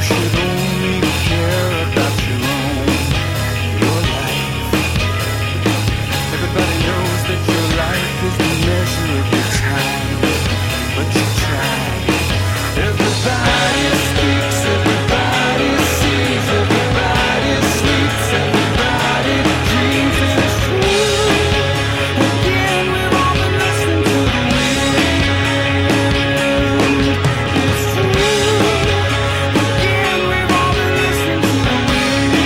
should only care about your life. Everybody knows that your life is the measure of your time, but you try. Everybody speaks, everybody sees, everybody sleeps, everybody dreams, and it's true. Again, we've all been listening to the wind. It's true. Again, we've all been listening to the wind.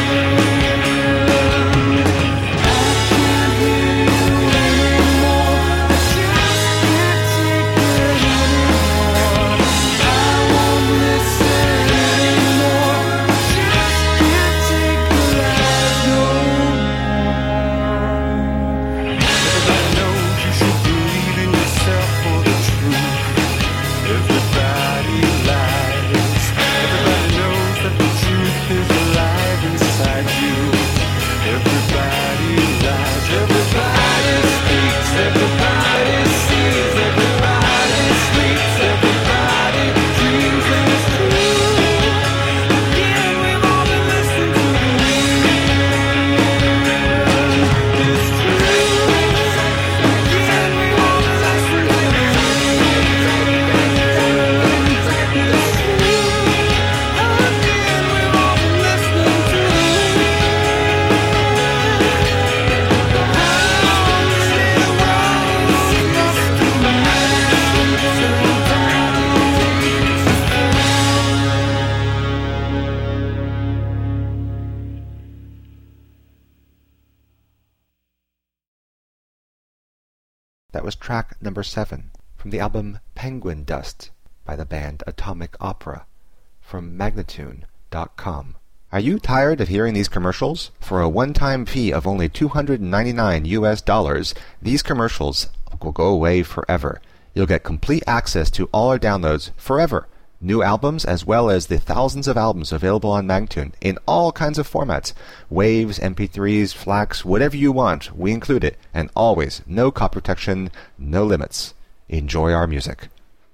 I can't hear you anymore. I just can't take it anymore. I won't listen anymore. I just can't take the lies no more. Everybody knows you should believe in yourself for the truth. Everybody lies. Everybody knows that the truth is alive inside you. Everybody lies. Everybody speaks. Everybody sees. Everybody sleeps. Everybody dreams, and it's true. Again, we've all been listening to the wind. It's true. Again, we've all been listening to the wind. It's true. Again, we've all been listening to the wind. That was track number 7 from the album Penguin Dust by the band Atomic Opera from Magnatune.com. Are you tired of hearing these commercials? For a one-time fee of only $299, these commercials will go away forever. You'll get complete access to all our downloads forever. New albums as well as the thousands of albums available on Magnatune in all kinds of formats. Waves, MP3s, FLACs, whatever you want, we include it. And always, no copy protection, no limits. Enjoy our music.